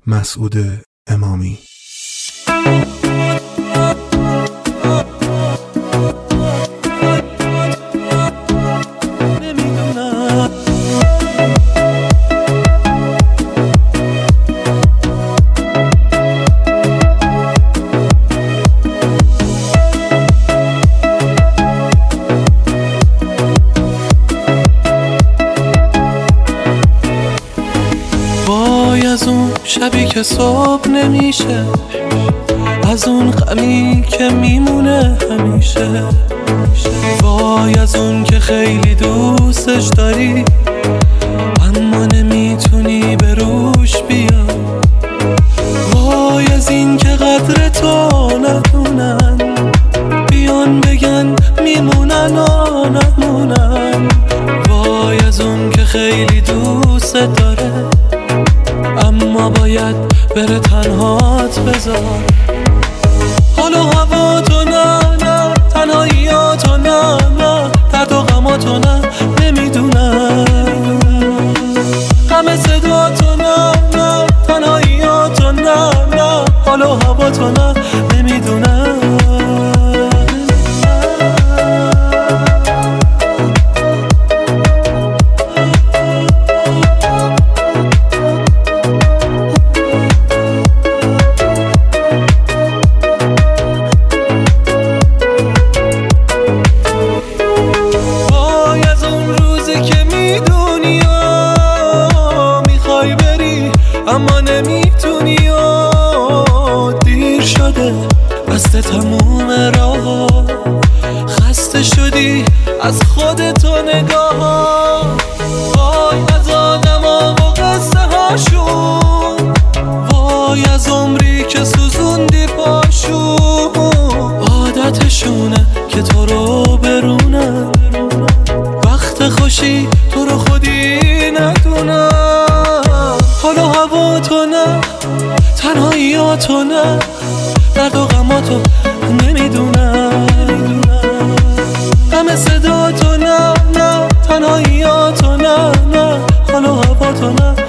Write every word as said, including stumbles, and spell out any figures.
مسعود امامی. از اون شبی که صبح نمیشه، از اون غمی که میمونه همیشه، وای از اون که خیلی دوستش داری اما نمیتونی به روش بیا، وای از این که قدر تو ندونن، بیان بگن میمونن و نمونن، وای از اون که خیلی دوست داره اما باید بره تنهات بذار. حال و هوا تو نه نه، تنهاییاتو نه نه، درد و غماتو نه نمیدونم، غم صداتو نه نه، تنهاییاتو نه نه، حال و هوا تو نه نمیدونم. اما نمیتونی و دیر شده بسته تموم راه، خسته شدی از خودت و نگاه، وای از آدما و قصه هاشون، وای از عمری که سوزوندی پاشون، عادتشونه که تو رو برونن، وقت خوشی تو رو خودی ندونن، حال و هوا تو نه، تنهاییاتو نه، درد و غماتو نمیدونم، غم صداتو نه نه، تنهاییاتو نه نه، حال و هوا تو نه.